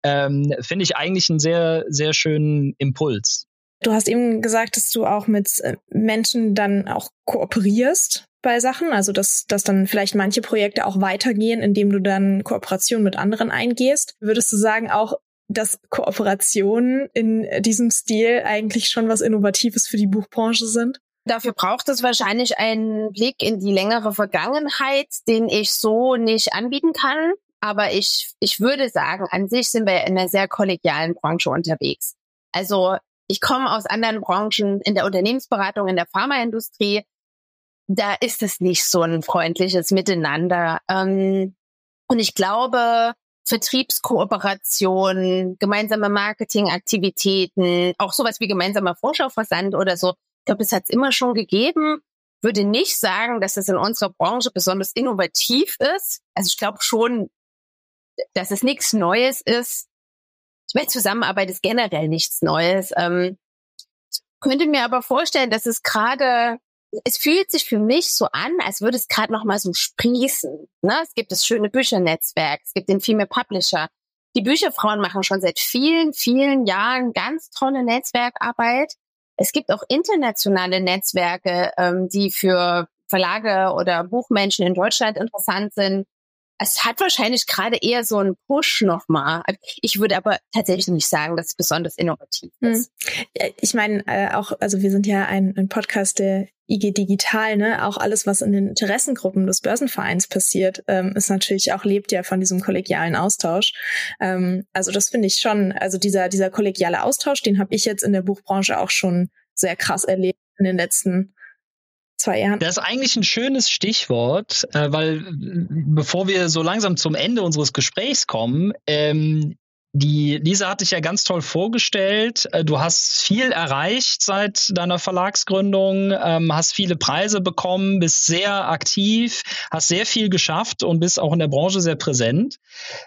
finde ich eigentlich einen sehr, sehr schönen Impuls. Du hast eben gesagt, dass du auch mit Menschen dann auch kooperierst bei Sachen, also dass dann vielleicht manche Projekte auch weitergehen, indem du dann Kooperation mit anderen eingehst. Würdest du sagen auch, dass Kooperationen in diesem Stil eigentlich schon was Innovatives für die Buchbranche sind? Dafür braucht es wahrscheinlich einen Blick in die längere Vergangenheit, den ich so nicht anbieten kann. Aber ich würde sagen, an sich sind wir in einer sehr kollegialen Branche unterwegs. Also ich komme aus anderen Branchen, in der Unternehmensberatung, in der Pharmaindustrie. Da ist es nicht so ein freundliches Miteinander. Und ich glaube, Vertriebskooperation, gemeinsame Marketingaktivitäten, auch sowas wie gemeinsamer Vorschauversand oder so, ich glaube, das hat es immer schon gegeben. Würde nicht sagen, dass es in unserer Branche besonders innovativ ist. Also ich glaube schon, dass es nichts Neues ist. Ich meine, Zusammenarbeit ist generell nichts Neues. Ich könnte mir aber vorstellen, dass es fühlt sich für mich so an, als würde es gerade noch mal so sprießen. Ne? Es gibt das schöne Büchernetzwerk, es gibt den Female Publisher. Die Bücherfrauen machen schon seit vielen, vielen Jahren ganz tolle Netzwerkarbeit. Es gibt auch internationale Netzwerke, die für Verlage oder Buchmenschen in Deutschland interessant sind. Es hat wahrscheinlich gerade eher so einen Push nochmal. Ich würde aber tatsächlich nicht sagen, dass es besonders innovativ ist. Ich meine, also wir sind ja ein Podcast der IG Digital, ne? Auch alles, was in den Interessengruppen des Börsenvereins passiert, ist natürlich auch, lebt ja von diesem kollegialen Austausch. Also das finde ich schon, also dieser kollegiale Austausch, den habe ich jetzt in der Buchbranche auch schon sehr krass erlebt in den letzten 2 Jahren. Das ist eigentlich ein schönes Stichwort, weil bevor wir so langsam zum Ende unseres Gesprächs kommen, die Lisa hat dich ja ganz toll vorgestellt. Du hast viel erreicht seit deiner Verlagsgründung, hast viele Preise bekommen, bist sehr aktiv, hast sehr viel geschafft und bist auch in der Branche sehr präsent.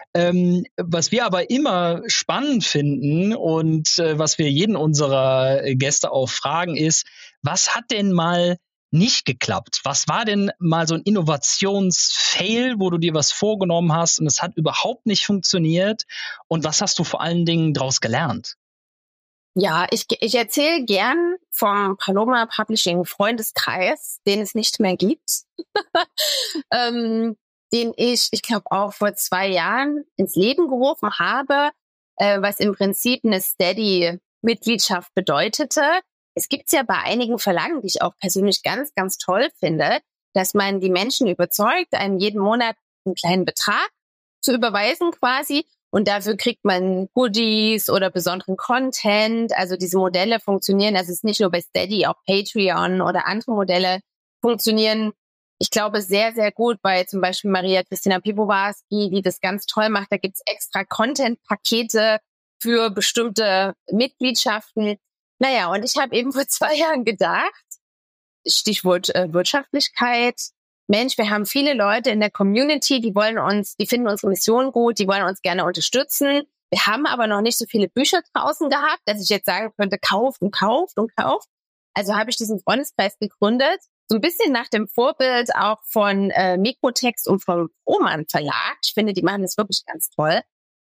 Was wir aber immer spannend finden und was wir jeden unserer Gäste auch fragen ist, was hat denn mal nicht geklappt? Was war denn mal so ein Innovationsfail, wo du dir was vorgenommen hast und es hat überhaupt nicht funktioniert? Und was hast du vor allen Dingen daraus gelernt? Ja, ich erzähle gern vom Paloma Publishing Freundeskreis, den es nicht mehr gibt, den ich glaube auch vor 2 Jahren ins Leben gerufen habe, was im Prinzip eine Steady-Mitgliedschaft bedeutete. Es gibt's ja bei einigen Verlagen, die ich auch persönlich ganz, ganz toll finde, dass man die Menschen überzeugt, einem jeden Monat einen kleinen Betrag zu überweisen quasi. Und dafür kriegt man Goodies oder besonderen Content. Also diese Modelle funktionieren, also es ist nicht nur bei Steady, auch Patreon oder andere Modelle funktionieren, ich glaube, sehr, sehr gut bei zum Beispiel Maria Christina Piwowarski, die das ganz toll macht. Da gibt's extra Content-Pakete für bestimmte Mitgliedschaften. Naja, und ich habe eben vor 2 Jahren gedacht, Stichwort Wirtschaftlichkeit, Mensch, wir haben viele Leute in der Community, die finden unsere Mission gut, die wollen uns gerne unterstützen. Wir haben aber noch nicht so viele Bücher draußen gehabt, dass ich jetzt sagen könnte, kauft und kauft und kauft. Also habe ich diesen Freundeskreis gegründet, so ein bisschen nach dem Vorbild auch von Mikrotext und vom Oman Verlag. Ich finde, die machen das wirklich ganz toll.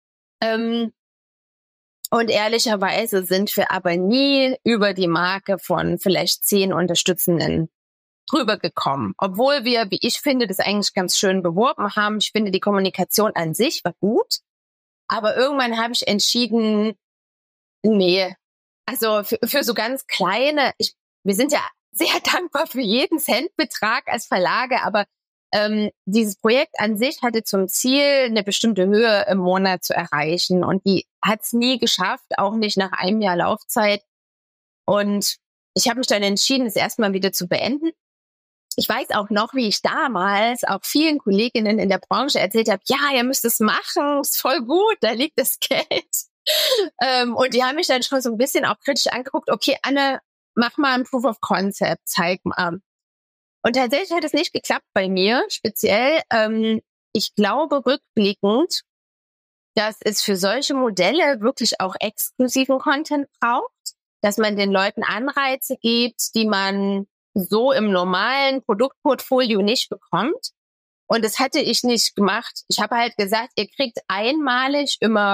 Und ehrlicherweise sind wir aber nie über die Marke von vielleicht 10 Unterstützenden drüber gekommen. Obwohl wir, wie ich finde, das eigentlich ganz schön beworben haben. Ich finde, die Kommunikation an sich war gut. Aber irgendwann habe ich entschieden, nee. Also für so ganz kleine, wir sind ja sehr dankbar für jeden Centbetrag als Verlage, aber dieses Projekt an sich hatte zum Ziel, eine bestimmte Höhe im Monat zu erreichen. Und die hat es nie geschafft, auch nicht nach einem Jahr Laufzeit. Und ich habe mich dann entschieden, es erstmal wieder zu beenden. Ich weiß auch noch, wie ich damals auch vielen Kolleginnen in der Branche erzählt habe, ja, ihr müsst es machen, ist voll gut, da liegt das Geld. Und die haben mich dann schon so ein bisschen auch kritisch angeguckt, okay, Anne, mach mal ein Proof of Concept, zeig mal. Und tatsächlich hat es nicht geklappt bei mir, speziell. Ich glaube rückblickend, dass es für solche Modelle wirklich auch exklusiven Content braucht, dass man den Leuten Anreize gibt, die man so im normalen Produktportfolio nicht bekommt. Und das hatte ich nicht gemacht. Ich habe halt gesagt, ihr kriegt einmalig immer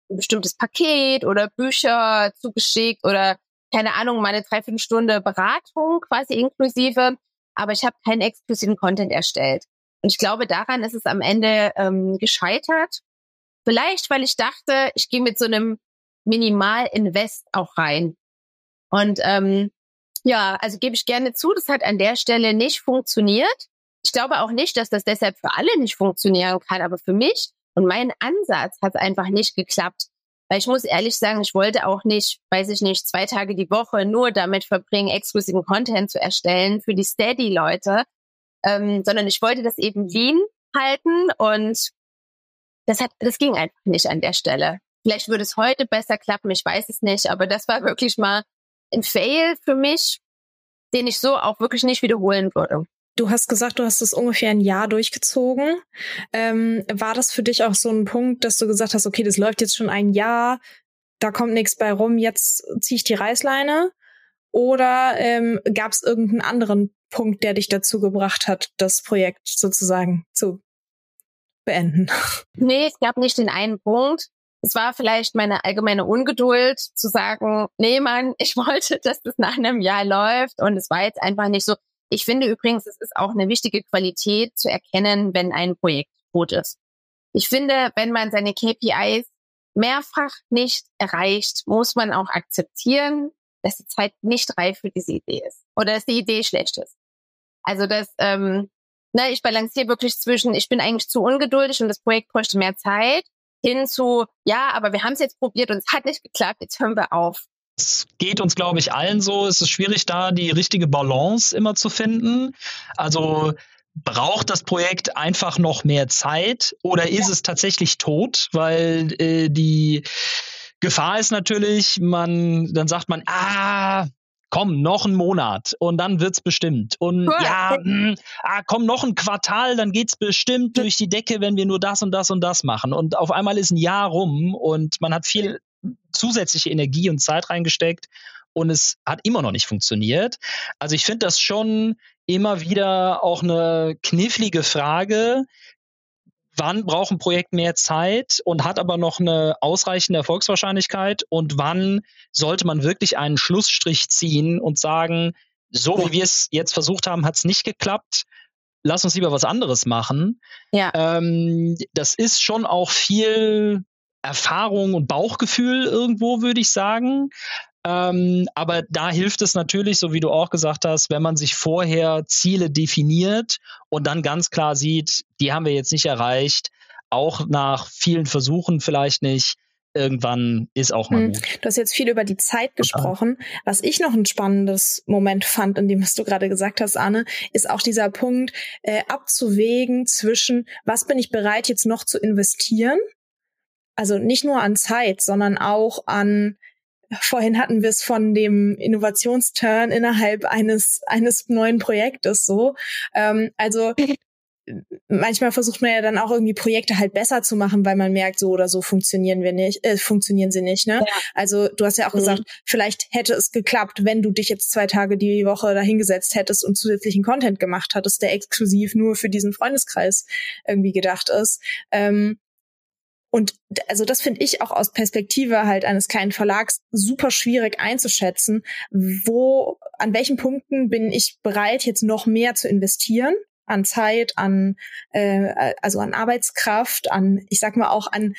ein bestimmtes Paket oder Bücher zugeschickt oder keine Ahnung, meine 3/4 Beratung quasi inklusive, aber ich habe keinen exklusiven Content erstellt. Und ich glaube, daran ist es am Ende gescheitert. Vielleicht, weil ich dachte, ich gehe mit so einem Minimal-Invest auch rein. Und also gebe ich gerne zu, das hat an der Stelle nicht funktioniert. Ich glaube auch nicht, dass das deshalb für alle nicht funktionieren kann, aber für mich und meinen Ansatz hat es einfach nicht geklappt. Weil ich muss ehrlich sagen, ich wollte auch nicht, 2 Tage die Woche nur damit verbringen, exklusiven Content zu erstellen für die Steady-Leute, sondern ich wollte das eben lean halten und das ging einfach nicht an der Stelle. Vielleicht würde es heute besser klappen, ich weiß es nicht, aber das war wirklich mal ein Fail für mich, den ich so auch wirklich nicht wiederholen würde. Du hast gesagt, du hast es ungefähr ein Jahr durchgezogen. War das für dich auch so ein Punkt, dass du gesagt hast, okay, das läuft jetzt schon ein Jahr, da kommt nichts bei rum, jetzt ziehe ich die Reißleine? Oder gab es irgendeinen anderen Punkt, der dich dazu gebracht hat, das Projekt sozusagen zu beenden? Nee, es gab nicht den einen Punkt. Es war vielleicht meine allgemeine Ungeduld zu sagen, nee, Mann, ich wollte, dass das nach einem Jahr läuft und es war jetzt einfach nicht so. Ich finde übrigens, es ist auch eine wichtige Qualität zu erkennen, wenn ein Projekt tot ist. Ich finde, wenn man seine KPIs mehrfach nicht erreicht, muss man auch akzeptieren, dass die Zeit nicht reif für diese Idee ist oder dass die Idee schlecht ist. Also ich balanciere wirklich zwischen, ich bin eigentlich zu ungeduldig und das Projekt bräuchte mehr Zeit, hin zu, ja, aber wir haben es jetzt probiert und es hat nicht geklappt, jetzt hören wir auf. Es geht uns, glaube ich, allen so. Es ist schwierig, da die richtige Balance immer zu finden. Also braucht das Projekt einfach noch mehr Zeit oder ist es tatsächlich tot? Weil die Gefahr ist natürlich, dann sagt man, komm, noch einen Monat und dann wird's bestimmt. Und komm, noch ein Quartal, dann geht's bestimmt durch die Decke, wenn wir nur das und das und das machen. Und auf einmal ist ein Jahr rum und man hat viel zusätzliche Energie und Zeit reingesteckt und es hat immer noch nicht funktioniert. Also ich finde das schon immer wieder auch eine knifflige Frage, wann braucht ein Projekt mehr Zeit und hat aber noch eine ausreichende Erfolgswahrscheinlichkeit und wann sollte man wirklich einen Schlussstrich ziehen und sagen, so wie wir es jetzt versucht haben, hat es nicht geklappt, lass uns lieber was anderes machen. Ja. Das ist schon auch viel Erfahrung und Bauchgefühl irgendwo, würde ich sagen. Aber da hilft es natürlich, so wie du auch gesagt hast, wenn man sich vorher Ziele definiert und dann ganz klar sieht, die haben wir jetzt nicht erreicht, auch nach vielen Versuchen vielleicht nicht. Irgendwann ist auch mal gut. Du hast jetzt viel über die Zeit gesprochen. Was ich noch ein spannendes Moment fand, in dem, was du gerade gesagt hast, Anne, ist auch dieser Punkt, abzuwägen zwischen, was bin ich bereit jetzt noch zu investieren? Also nicht nur an Zeit, sondern auch an, vorhin hatten wir es von dem Innovationsturn innerhalb eines neuen Projektes so. Also manchmal versucht man ja dann auch irgendwie Projekte halt besser zu machen, weil man merkt, so oder so funktionieren sie nicht, ne? Ja. Also du hast ja auch gesagt, vielleicht hätte es geklappt, wenn du dich jetzt 2 Tage die Woche dahingesetzt hättest und zusätzlichen Content gemacht hattest, der exklusiv nur für diesen Freundeskreis irgendwie gedacht ist. Und also das finde ich auch aus Perspektive halt eines kleinen Verlags super schwierig einzuschätzen, an welchen Punkten bin ich bereit, jetzt noch mehr zu investieren, an Zeit, an Arbeitskraft, ich sag mal auch an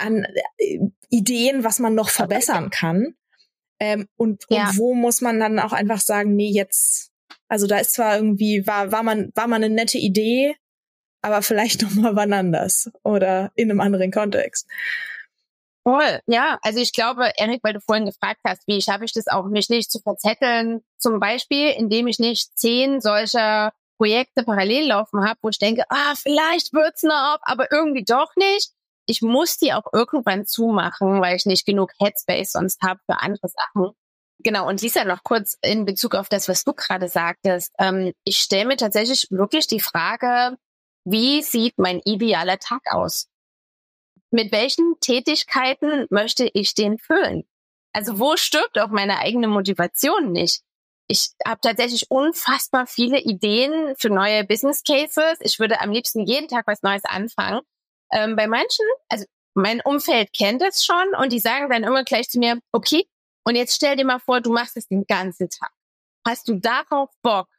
Ideen, was man noch verbessern kann. Und wo muss man dann auch einfach sagen, nee, jetzt, also da ist zwar irgendwie, war mal eine nette Idee, aber vielleicht noch mal wann anders oder in einem anderen Kontext. Voll, ja. Also ich glaube, Erik, weil du vorhin gefragt hast, wie schaffe ich das auch, mich nicht zu verzetteln, zum Beispiel, indem ich nicht 10 solcher Projekte parallel laufen habe, wo ich denke, vielleicht wird's noch, aber irgendwie doch nicht. Ich muss die auch irgendwann zumachen, weil ich nicht genug Headspace sonst habe für andere Sachen. Genau, und Lisa, noch kurz in Bezug auf das, was du gerade sagtest. Ich stelle mir tatsächlich wirklich die Frage, wie sieht mein idealer Tag aus? Mit welchen Tätigkeiten möchte ich den füllen? Also wo stirbt auch meine eigene Motivation nicht? Ich habe tatsächlich unfassbar viele Ideen für neue Business Cases. Ich würde am liebsten jeden Tag was Neues anfangen. Bei manchen, also Mein Umfeld kennt es schon und die sagen dann immer gleich zu mir, okay, und jetzt stell dir mal vor, du machst es den ganzen Tag. Hast du darauf Bock?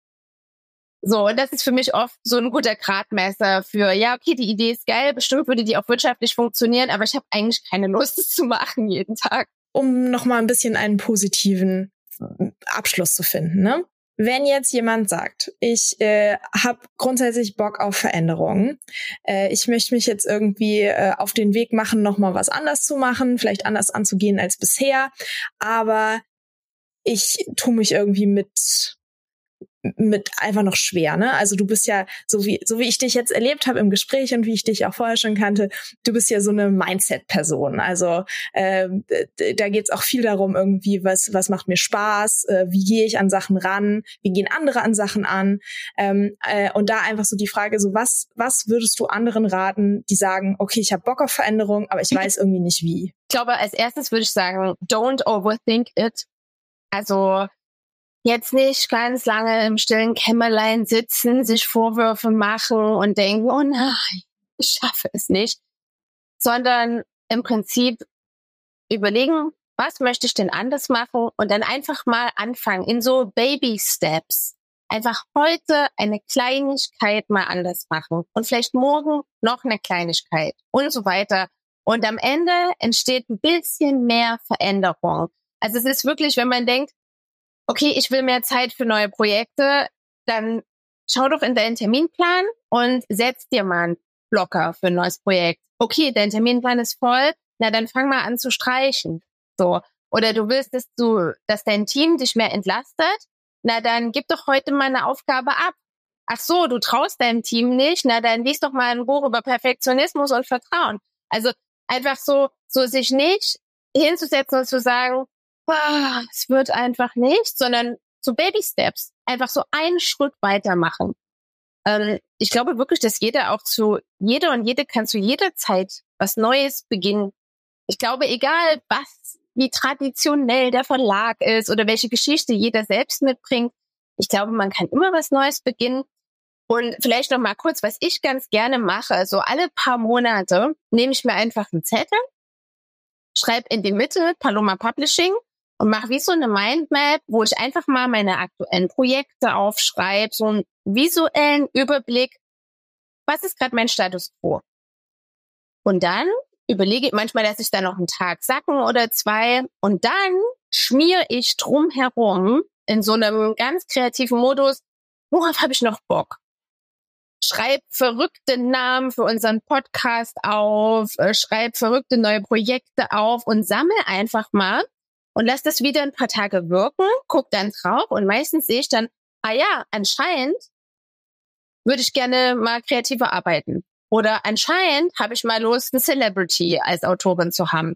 So, und das ist für mich oft so ein guter Gradmesser für, ja, okay, die Idee ist geil, bestimmt würde die auch wirtschaftlich funktionieren, aber ich habe eigentlich keine Lust, es zu machen jeden Tag. Um nochmal ein bisschen einen positiven Abschluss zu finden, ne? Wenn jetzt jemand sagt, ich habe grundsätzlich Bock auf Veränderungen, ich möchte mich jetzt irgendwie auf den Weg machen, nochmal was anders zu machen, vielleicht anders anzugehen als bisher, aber ich tue mich irgendwie mit einfach noch schwer, ne? Also du bist ja, so wie ich dich jetzt erlebt habe im Gespräch und wie ich dich auch vorher schon kannte, du bist ja so eine Mindset-Person. Also da geht's auch viel darum irgendwie, was macht mir Spaß, wie gehe ich an Sachen ran, wie gehen andere an Sachen an, und da einfach so die Frage, so was würdest du anderen raten, die sagen, okay, ich habe Bock auf Veränderung, aber ich weiß irgendwie nicht wie? Ich glaube, als erstes würde ich sagen, don't overthink it. Also jetzt nicht ganz lange im stillen Kämmerlein sitzen, sich Vorwürfe machen und denken, oh nein, ich schaffe es nicht, sondern im Prinzip überlegen, was möchte ich denn anders machen und dann einfach mal anfangen in so Baby Steps. Einfach heute eine Kleinigkeit mal anders machen und vielleicht morgen noch eine Kleinigkeit und so weiter. Und am Ende entsteht ein bisschen mehr Veränderung. Also es ist wirklich, wenn man denkt, okay, ich will mehr Zeit für neue Projekte, dann schau doch in deinen Terminplan und setz dir mal einen Blocker für ein neues Projekt. Okay, dein Terminplan ist voll, na dann fang mal an zu streichen. So. Oder du willst, dass dein Team dich mehr entlastet, na dann gib doch heute mal eine Aufgabe ab. Ach so, du traust deinem Team nicht, na dann lies doch mal ein Buch über Perfektionismus und Vertrauen. Also einfach so sich nicht hinzusetzen und zu sagen, es wird einfach nicht, sondern so Baby Steps, einfach so einen Schritt weitermachen. Ich glaube wirklich, dass jeder und jede kann zu jeder Zeit was Neues beginnen. Ich glaube, egal wie traditionell der Verlag ist oder welche Geschichte jeder selbst mitbringt, ich glaube, man kann immer was Neues beginnen. Und vielleicht noch mal kurz, was ich ganz gerne mache. Also alle paar Monate nehme ich mir einfach einen Zettel, schreibe in die Mitte Paloma Publishing und mache wie so eine Mindmap, wo ich einfach mal meine aktuellen Projekte aufschreibe, so einen visuellen Überblick, was ist gerade mein Status quo. Und dann überlege ich, manchmal lasse ich da noch einen Tag sacken oder 2 und dann schmiere ich drumherum in so einem ganz kreativen Modus, worauf habe ich noch Bock? Schreib verrückte Namen für unseren Podcast auf, schreib verrückte neue Projekte auf und sammel einfach mal und lass das wieder ein paar Tage wirken, guck dann drauf und meistens sehe ich dann, anscheinend würde ich gerne mal kreativer arbeiten. Oder anscheinend habe ich mal Lust, eine Celebrity als Autorin zu haben.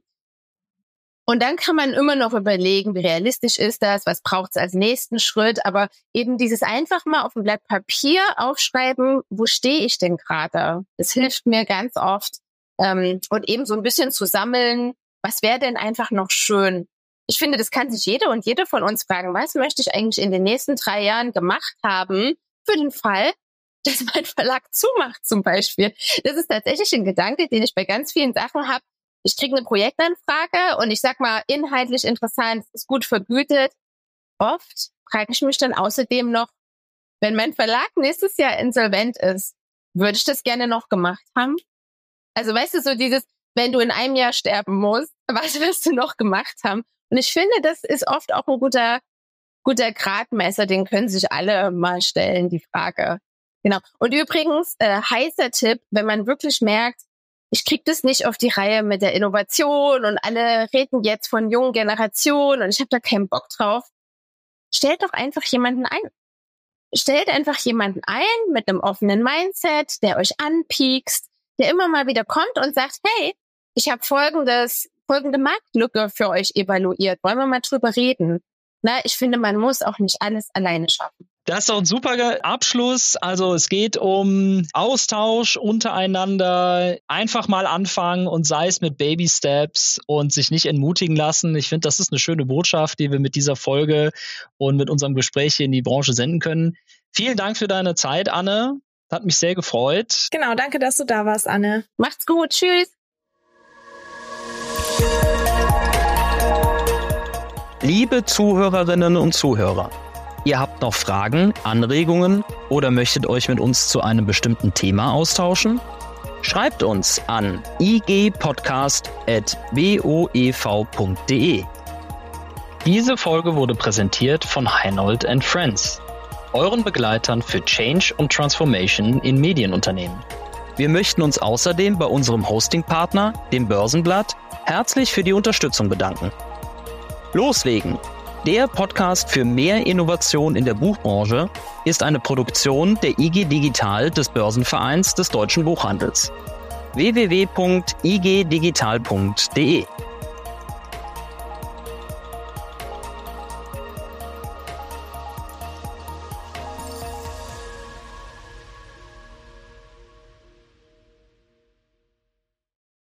Und dann kann man immer noch überlegen, wie realistisch ist das, was braucht es als nächsten Schritt. Aber eben dieses einfach mal auf ein Blatt Papier aufschreiben, wo stehe ich denn gerade? Das hilft mir ganz oft. Und eben so ein bisschen zu sammeln, was wäre denn einfach noch schön? Ich finde, das kann sich jeder und jede von uns fragen, was möchte ich eigentlich in den nächsten 3 Jahren gemacht haben für den Fall, dass mein Verlag zumacht zum Beispiel. Das ist tatsächlich ein Gedanke, den ich bei ganz vielen Sachen habe. Ich kriege eine Projektanfrage und ich sag mal, inhaltlich interessant, ist gut vergütet. Oft frage ich mich dann außerdem noch, wenn mein Verlag nächstes Jahr insolvent ist, würde ich das gerne noch gemacht haben? Also weißt du, so dieses, wenn du in einem Jahr sterben musst, was wirst du noch gemacht haben? Und ich finde, das ist oft auch ein guter Gradmesser, den können sich alle mal stellen, die Frage. Genau. Und übrigens, heißer Tipp, wenn man wirklich merkt, ich krieg das nicht auf die Reihe mit der Innovation und alle reden jetzt von jungen Generationen und ich habe da keinen Bock drauf. Stellt doch einfach jemanden ein. Stellt einfach jemanden ein mit einem offenen Mindset, der euch anpiekst, der immer mal wieder kommt und sagt, hey, ich habe folgende Marktlücke für euch evaluiert. Wollen wir mal drüber reden? Na, ich finde, man muss auch nicht alles alleine schaffen. Das ist doch ein super Abschluss. Also es geht um Austausch untereinander, einfach mal anfangen und sei es mit Baby Steps und sich nicht entmutigen lassen. Ich finde, das ist eine schöne Botschaft, die wir mit dieser Folge und mit unserem Gespräch hier in die Branche senden können. Vielen Dank für deine Zeit, Anne. Hat mich sehr gefreut. Genau, danke, dass du da warst, Anne. Macht's gut. Tschüss. Liebe Zuhörerinnen und Zuhörer, ihr habt noch Fragen, Anregungen oder möchtet euch mit uns zu einem bestimmten Thema austauschen? Schreibt uns an igpodcast@boev.de. Diese Folge wurde präsentiert von Heinold & Friends, euren Begleitern für Change und Transformation in Medienunternehmen. Wir möchten uns außerdem bei unserem Hostingpartner, dem Börsenblatt, herzlich für die Unterstützung bedanken. Loslegen! Der Podcast für mehr Innovation in der Buchbranche ist eine Produktion der IG Digital des Börsenvereins des Deutschen Buchhandels. www.igdigital.de